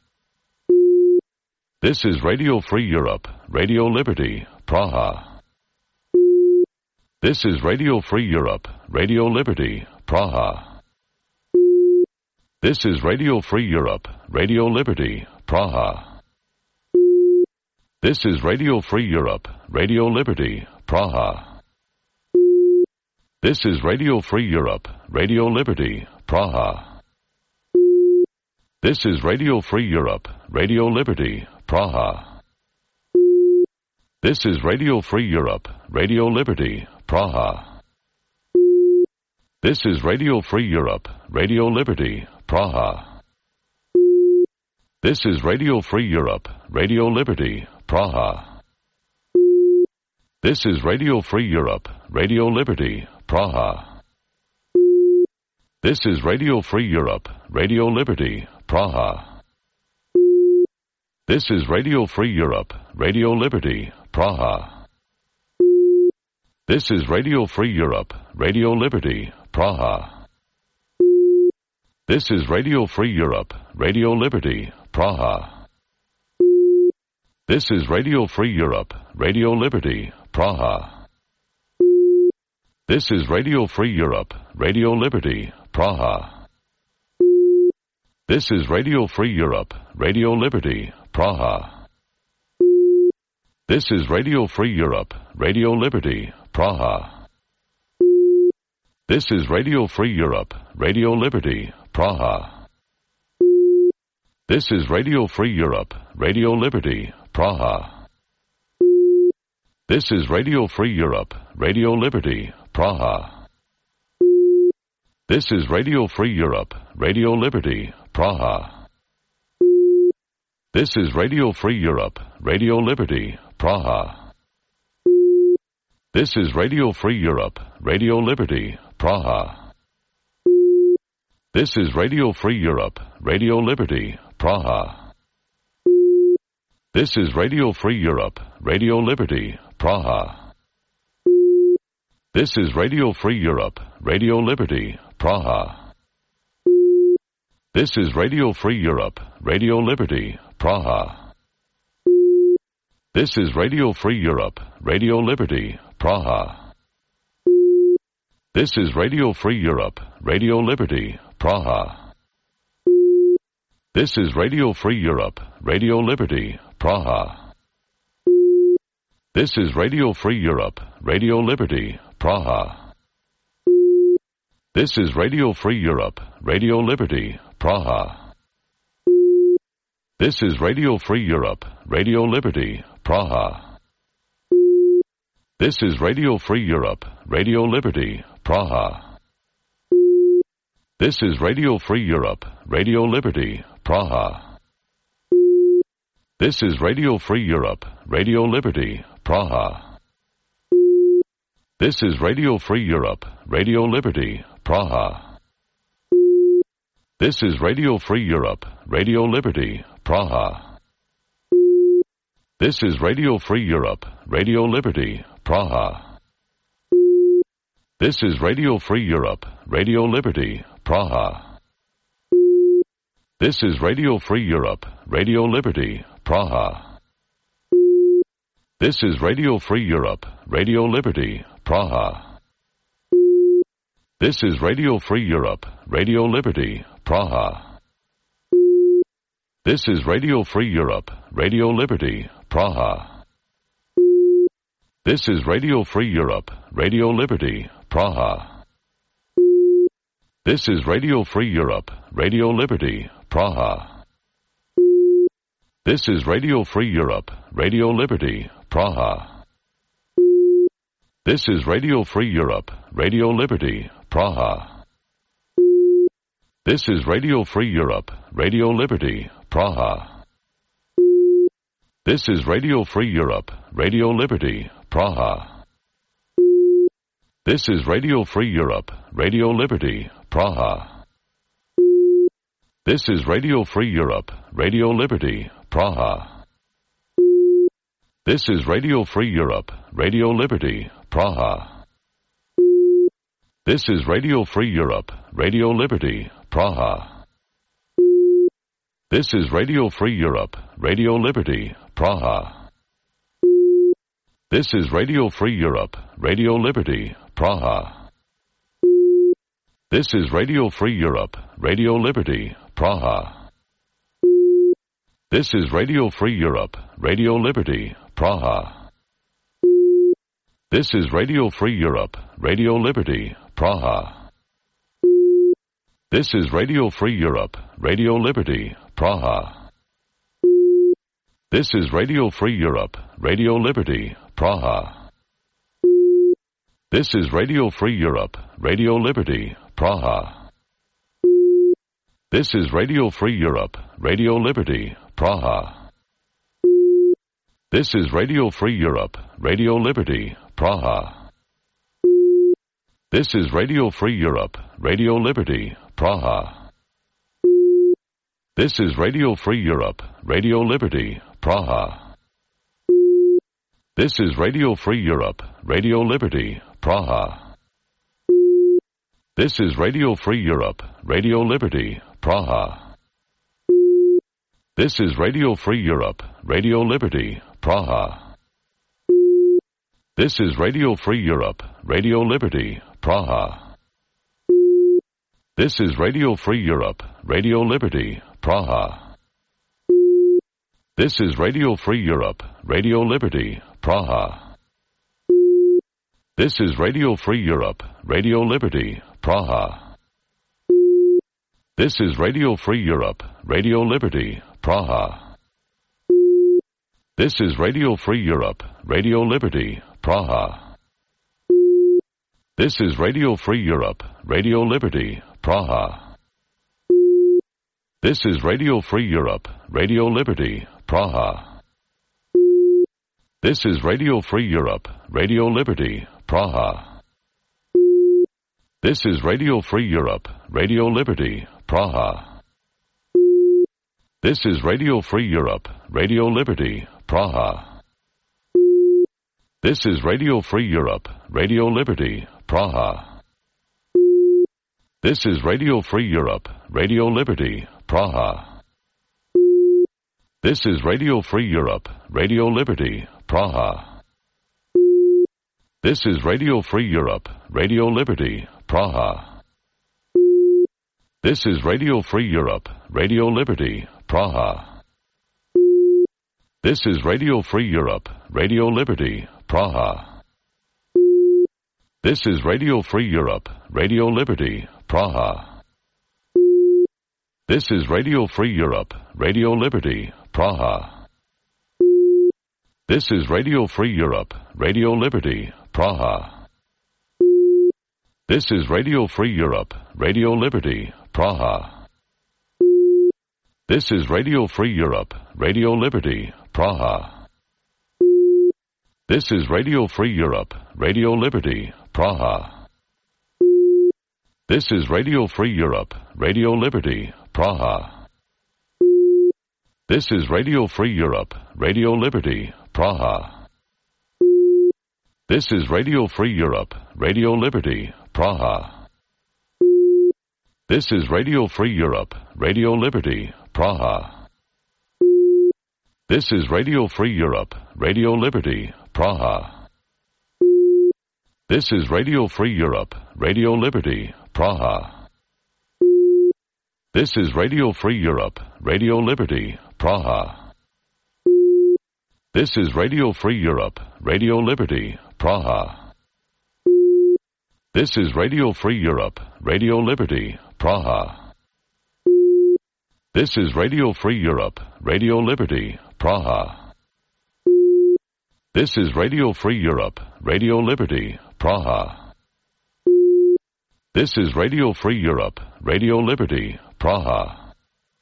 This is Radio Free Europe, Radio Liberty, Praha. This is Radio Free Europe, Radio Liberty, Praha. This is Radio Free Europe, Radio Liberty, Praha. This is Radio Free Europe, Radio Liberty, Praha. This is Radio Free Europe, Radio Liberty, Praha. This is Radio Free Europe, Radio Liberty, Praha. This is Radio Free Europe, Radio Liberty, Praha. This is Radio Free Europe, Radio Liberty, Praha. This is Radio Free Europe, Radio Liberty, Praha. This is Radio Free Europe, Radio Liberty, Praha. This is Radio Free Europe, Radio Liberty, Praha. This is Radio Free Europe, Radio Liberty, Praha. This is Radio Free Europe, Radio Liberty, Praha. This is Radio Free Europe, Radio Liberty, Praha. This is Radio Free Europe, Radio Liberty, Praha. This is Radio Free Europe, Radio Liberty, Praha. This is Radio Free Europe, Radio Liberty, Praha. This is Radio Free Europe, Radio Liberty, Praha. This is Radio Free Europe, Radio Liberty, Praha. This is Radio Free Europe, Radio Liberty, Praha. This is Radio Free Europe, Radio Liberty, Praha. This is Radio Free Europe, Radio Liberty, Praha. This is Radio Free Europe, Radio Liberty, Praha. This is Radio Free Europe, Radio Liberty, Praha. This is Radio Free Europe, Radio Liberty, Praha. This is Radio Free Europe, Radio Liberty, Praha. This is Radio Free Europe, Radio Liberty, Praha. This is Radio Free Europe, Radio Liberty, Praha. This is Radio Free Europe, Radio Liberty, Praha. This is Radio Free Europe, Radio Liberty, Praha. This is Radio Free Europe, Radio Liberty, Praha. This is Radio Free Europe, Radio Liberty, Praha. This is Radio Free Europe, Radio Liberty, Praha. This is Radio Free Europe, Radio Liberty, Praha. This is Radio Free Europe, Radio Liberty, Praha. This is Radio Free Europe, Radio Liberty, Praha. This is Radio Free Europe, Radio Liberty, Praha. This is Radio Free Europe, Radio Liberty, Praha. This is Radio Free Europe, Radio Liberty, Praha. This is Radio Free Europe, Radio Liberty, Praha. This is Radio Free Europe, Radio Liberty, Praha. This is Radio Free Europe, Radio Liberty, Praha. This is Radio Free Europe, Radio Liberty, Praha. This is Radio Free Europe, Radio Liberty, Praha. This is Radio Free Europe, Radio Liberty, Praha. This is Radio Free Europe, Radio Liberty, Praha. This is Radio Free Europe, Radio Liberty, Praha. This is Radio Free Europe, Radio Liberty, Praha. This is Radio Free Europe, Radio Liberty, Praha. This is Radio Free Europe, Radio Liberty, Praha. This is Radio Free Europe, Radio Liberty, Praha. This is Radio Free Europe, Radio Liberty, Praha. This is Radio Free Europe, Radio Liberty, Praha. This is Radio Free Europe, Radio Liberty, Praha. This is Radio Free Europe, Radio Liberty, Praha. This is Radio Free Europe, Radio Liberty, Praha. This is Radio Free Europe, Radio Liberty, Praha. This is Radio Free Europe, Radio Liberty, Praha. This is Radio Free Europe, Radio Liberty, Praha. This is Radio Free Europe, Radio Liberty, Praha. This is Radio Free Europe, Radio Liberty, Praha. This is Radio Free Europe, Radio Liberty, Praha. This is Radio Free Europe, Radio Liberty, Praha. This is Radio Free Europe, Radio Liberty, Praha. This is Radio Free Europe, Radio Liberty, Praha. This is Radio Free Europe, Radio Liberty, Praha. This is Radio Free Europe, Radio Liberty, Praha. This is Radio Free Europe, Radio Liberty, Praha. This is Radio Free Europe, Radio Liberty, Praha. This is Radio Free Europe, Radio Liberty, Praha. This is Radio Free Europe, Radio Liberty, Praha. This is Radio Free Europe, Radio Liberty, Praha. This is Radio Free Europe, Radio Liberty, Praha. This is Radio Free Europe, Radio Liberty, Praha. This is Radio Free Europe, Radio Liberty, Praha. This is Radio Free Europe, Radio Liberty, Praha. This is Radio Free Europe, Radio Liberty, Praha. This is Radio Free Europe, Radio Liberty, Praha. This is Radio Free Europe, Radio Liberty, Praha. This is Radio Free Europe, Radio Liberty, Praha. This is Radio Free Europe, Radio Liberty, Praha. This is Radio Free Europe, Radio Liberty, Praha. This is Radio Free Europe, Radio Liberty, Praha. This is Radio Free Europe, Radio Liberty, Praha. This is Radio Free Europe, Radio Liberty, Praha. This is Radio Free Europe, Radio Liberty, Praha. This is Radio Free Europe, Radio Liberty, Praha. This is Radio Free Europe, Radio Liberty, Praha. This is Radio Free Europe, Radio Liberty, Praha. This is Radio Free Europe, Radio Liberty, Praha. This is Radio Free Europe, Radio Liberty, Praha. This is Radio Free Europe, Radio Liberty, Praha. This is Radio Free Europe, Radio Liberty, Praha. This is Radio Free Europe, Radio Liberty, Praha. This is Radio Free Europe, Radio Liberty, Praha. This is Radio Free Europe, Radio Liberty, Praha. This is Radio Free Europe, Radio Liberty, Praha. This is Radio Free Europe, Radio Liberty, Praha. This is Radio Free Europe, Radio Liberty, Praha. This is Radio Free Europe, Radio Liberty, Praha. This is Radio Free Europe, Radio Liberty, Praha. This is Radio Free Europe, Radio Liberty, Praha. This is Radio Free Europe, Radio Liberty, Praha. This is Radio Free Europe, Radio Liberty, Praha. This is Radio Free Europe, Radio Liberty, Praha.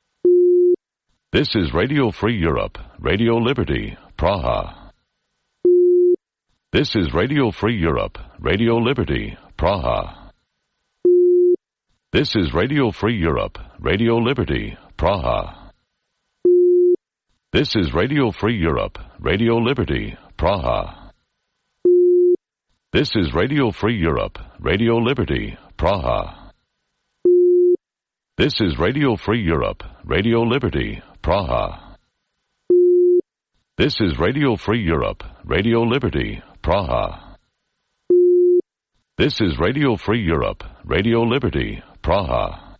This is Radio Free Europe, Radio Liberty, Praha. This is Radio Free Europe, Radio Liberty, Praha. This is Radio Free Europe, Radio Liberty, Praha. This is Radio Free Europe, Radio Liberty, Praha. This is Radio Free Europe, Radio Liberty, Praha. This is Radio Free Europe, Radio Liberty, Praha. This is Radio Free Europe, Radio Liberty, Praha. This is Radio Free Europe, Radio Liberty, Praha.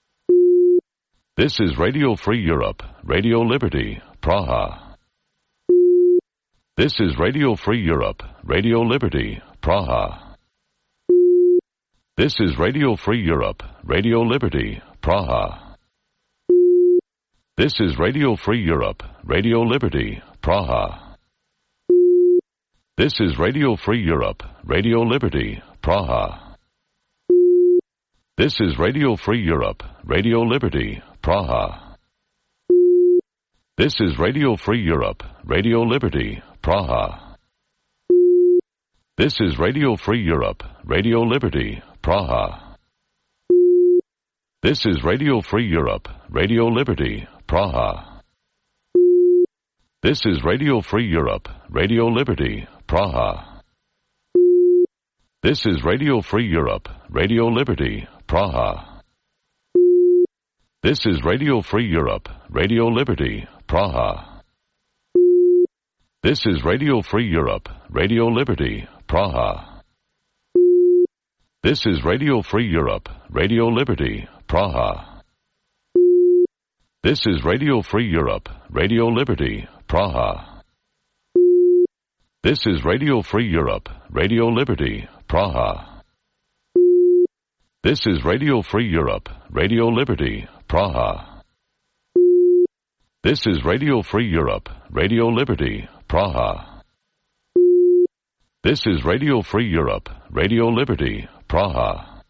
This is Radio Free Europe, Radio Liberty, Praha. This is Radio Free Europe, Radio Liberty, Praha. This is Radio Free Europe, Radio Liberty, Praha. This is Radio Free Europe, Radio Liberty, Praha. This is Radio Free Europe, Radio Liberty, Praha. This is Radio Free Europe, Radio Liberty, Praha. This is Radio Free Europe, Radio Liberty, Praha. This is Radio Free Europe, Radio Liberty, Praha. This is Radio Free Europe, Radio Liberty, Praha. This is Radio Free Europe, Radio Liberty, Praha. This is Radio Free Europe, Radio Liberty, Praha. This is Radio Free Europe, Radio Liberty, Praha. This is Radio Free Europe, Radio Liberty, Praha. This is Radio Free Europe, Radio Liberty, Praha. This is Radio Free Europe, Radio Liberty, Praha. This is Radio Free Europe, Radio Liberty, Praha. This is Radio Free Europe, Radio Liberty, Praha. This is Radio Free Europe, Radio Liberty, Praha. This is Radio Free Europe, Radio Liberty, Praha.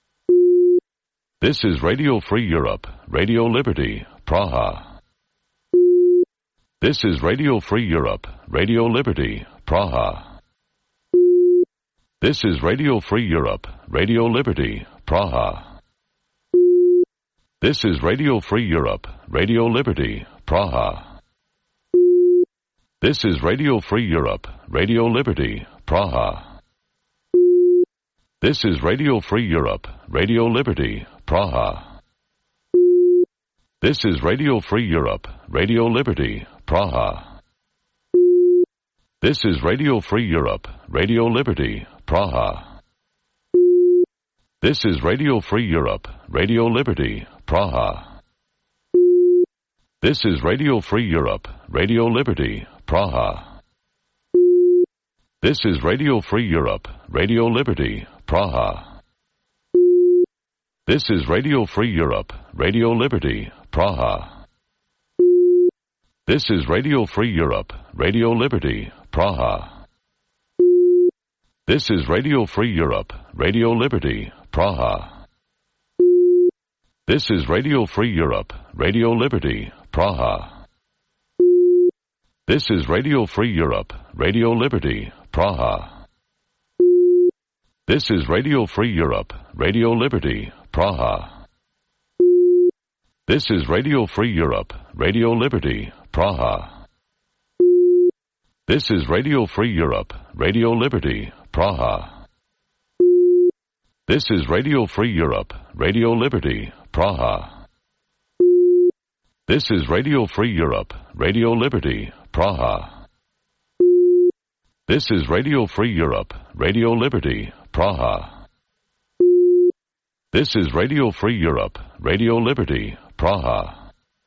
This is Radio Free Europe, Radio Liberty, Praha. This is Radio Free Europe, Radio Liberty, Praha. This is Radio Free Europe, Radio Liberty, Praha. This is Radio Free Europe, Radio Liberty, Praha. This is Radio Free Europe, Radio Liberty, Praha. This is Radio Free Europe, Radio Liberty, Praha. This is Radio Free Europe, Radio Liberty, Praha. This is Radio Free Europe, Radio Liberty, Praha. This is Radio Free Europe, Radio Liberty, Praha. This is Radio Free Europe, Radio Liberty, Praha. This is Radio Free Europe, Radio Liberty, Praha. This is Radio Free Europe, Radio Liberty, Praha. This is Radio Free Europe, Radio Liberty, Praha. This is Radio Free Europe, Radio Liberty, Praha. This is Radio Free Europe, Radio Liberty, Praha. This is Radio Free Europe, Radio Liberty, Praha. This is Radio Free Europe, Radio Liberty, Praha. This is Radio Free Europe, Radio Liberty, Praha. This is Radio Free Europe, Radio Liberty, Praha. This is Radio Free Europe, Radio Liberty, Praha. This is Radio Free Europe, Radio Liberty, Praha. This is Radio Free Europe, Radio Liberty, Praha. This is Radio Free Europe, Radio Liberty, Praha.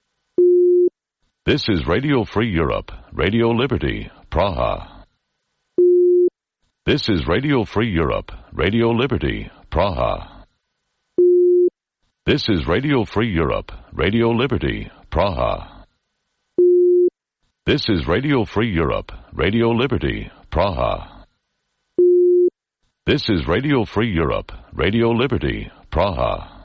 This is Radio Free Europe, Radio Liberty, Praha. This is Radio Free Europe, Radio Liberty, Praha. This is Radio Free Europe, Radio Liberty, Praha. This is Radio Free Europe, Radio Liberty, Praha. This is Radio Free Europe, Radio Liberty, Praha.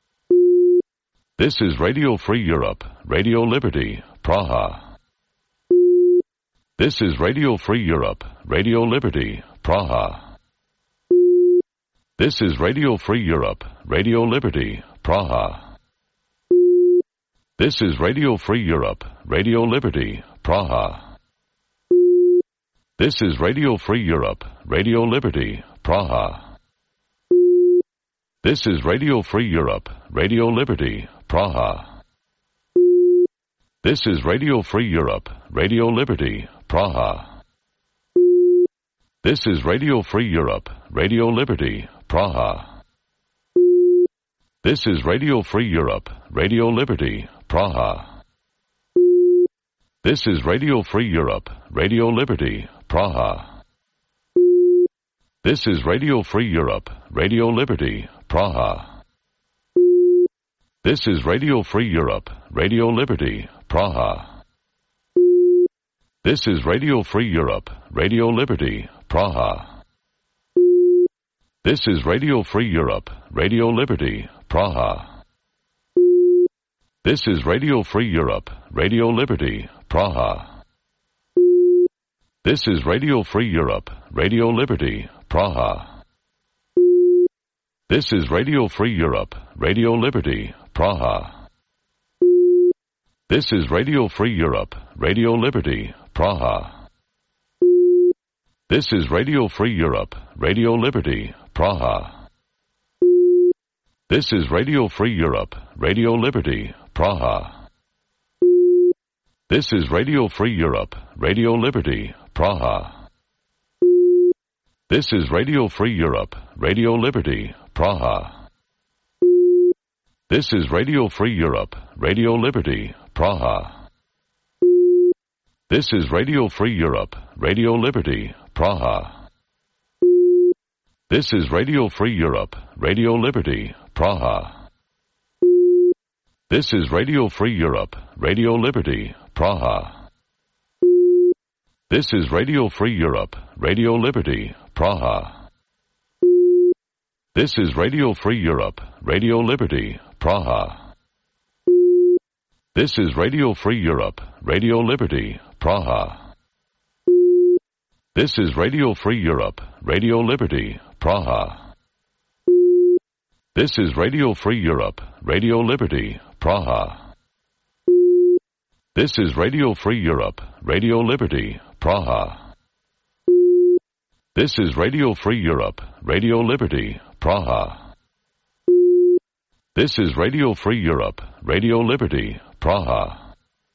This is Radio Free Europe, Radio Liberty, Praha. This is Radio Free Europe, Radio Liberty, Praha. This is Radio Free Europe, Radio Liberty, Praha. This is Radio Free Europe, Radio Liberty, Praha. This is Radio Free Europe, Radio Liberty, Praha. This is Radio Free Europe, Radio Liberty, Praha. This is Radio Free Europe, Radio Liberty, Praha. This is Radio Free Europe, Radio Liberty, Praha. This is Radio Free Europe, Radio Liberty, Praha. This is Radio Free Europe, Radio Liberty, Praha. This is Radio Free Europe, Radio Liberty, Praha. This is Radio Free Europe, Radio Liberty, Praha. This is Radio Free Europe, Radio Liberty, Praha. This is Radio Free Europe, Radio Liberty, Praha. This is Radio Free Europe, Radio Liberty, Praha. This is Radio Free Europe, Radio Liberty, Praha. This is Radio Free Europe, Radio Liberty, Praha. This is Radio Free Europe, Radio Liberty, Praha. This is Radio Free Europe, Radio Liberty, Praha. This is Radio Free Europe, Radio Liberty, Praha. This is Radio Free Europe, Radio Liberty, Praha. This is Radio Free Europe, Radio Liberty, Praha. This is Radio Free Europe, Radio Liberty, Praha. This is Radio Free Europe, Radio Liberty, Praha. This is Radio Free Europe, Radio Liberty, Praha. This is Radio Free Europe, Radio Liberty, Praha. This is Radio Free Europe, Radio Liberty, Praha. This is Radio Free Europe, Radio Liberty, Praha. This is Radio Free Europe, Radio Liberty, Praha. This is Radio Free Europe, Radio Liberty, Praha. This is Radio Free Europe, Radio Liberty, Praha. This is Radio Free Europe, Radio Liberty, Praha. This is Radio Free Europe, Radio Liberty, Praha. This is Radio Free Europe, Radio Liberty, Praha.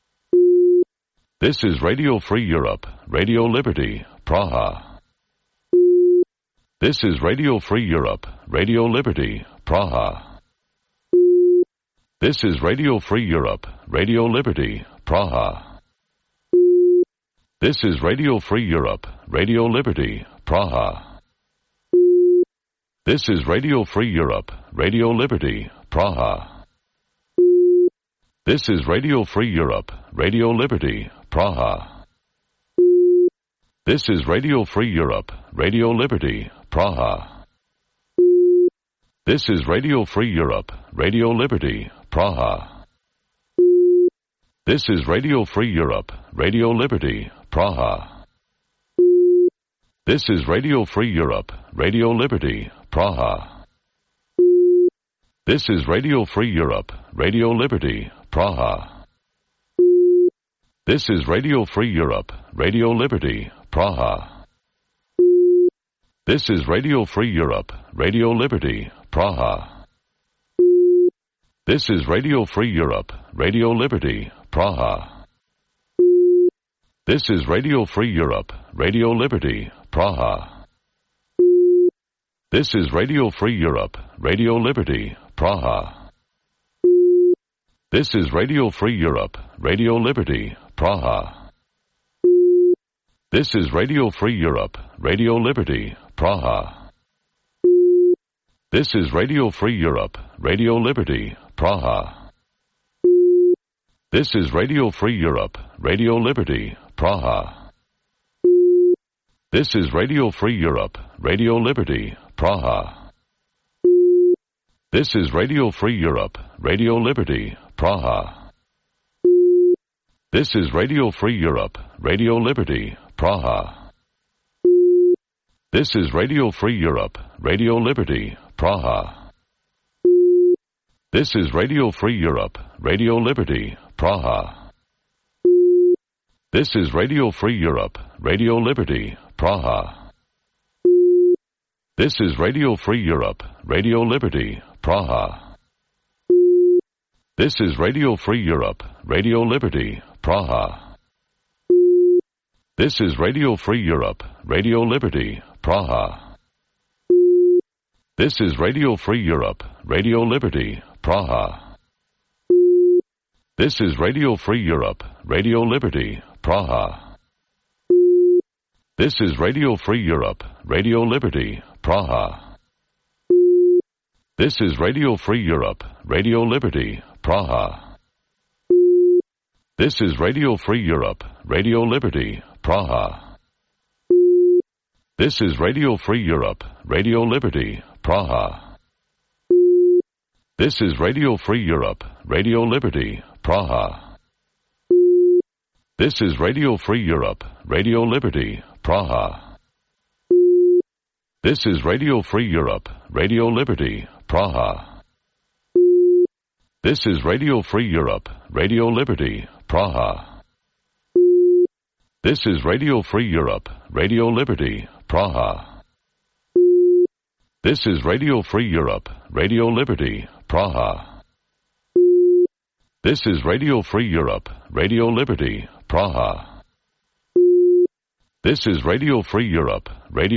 This is Radio Free Europe, Radio Liberty, Praha. This is Radio Free Europe, Radio Liberty, Praha. This is Radio Free Europe, Radio Liberty, Praha. This is Radio Free Europe, Radio Liberty, Praha. This is Radio Free Europe, Radio Liberty, Praha. This is Radio Free Europe, Radio Liberty, Praha. This is Radio Free Europe, Radio Liberty, Praha. This is Radio Free Europe, Radio Liberty, Praha. This is Radio Free Europe, Radio Liberty, Praha. This is Radio Free Europe, Radio Liberty, Praha. This is Radio Free Europe, Radio Liberty, Praha. This is Radio Free Europe, Radio Liberty, Praha. This is Radio Free Europe, Radio Liberty, Praha. This is Radio Free Europe, Radio Liberty, Praha. This is Radio Free Europe, Radio Liberty, Praha. This is Radio Free Europe, Radio Liberty, Praha. This is Radio Free Europe, Radio Liberty, Praha. This is Radio Free Europe, Radio Liberty, Praha. This is Radio Free Europe, Radio Liberty, Praha. This is Radio Free Europe, Radio Liberty, Praha. This is Radio Free Europe, Radio Liberty, Praha. This is Radio Free Europe, Radio Liberty, Praha. This is Radio Free Europe, Radio Liberty, Praha. This is Radio Free Europe, Radio Liberty, Praha. This is Radio Free Europe, Radio Liberty, Praha. This is Radio Free Europe, Radio Liberty, Praha. This is Radio Free Europe, Radio Liberty, Praha. This is Radio Free Europe, Radio Liberty, Praha. This is Radio Free Europe, Radio Liberty, Praha. This is Radio Free Europe, Radio Liberty, Praha. This is Radio Free Europe, Radio Liberty, Praha. This is Radio Free Europe, Radio Liberty, Praha. This is Radio Free Europe, Radio Liberty, Praha. This is Radio Free Europe, Radio Liberty, Praha. This is Radio Free Europe, Radio Liberty, Praha. This is Radio Free Europe, Radio Liberty, Praha. This is Radio Free Europe, Radio Liberty, Praha. This is Radio Free Europe, Radio Liberty, Praha. This is Radio Free Europe, Radio Liberty, Praha. This is Radio Free Europe, Radio Liberty, Praha. This is Radio Free Europe, Radio Liberty, Praha. This is Radio Free Europe, Radio Liberty, Praha. This is Radio Free Europe, Radio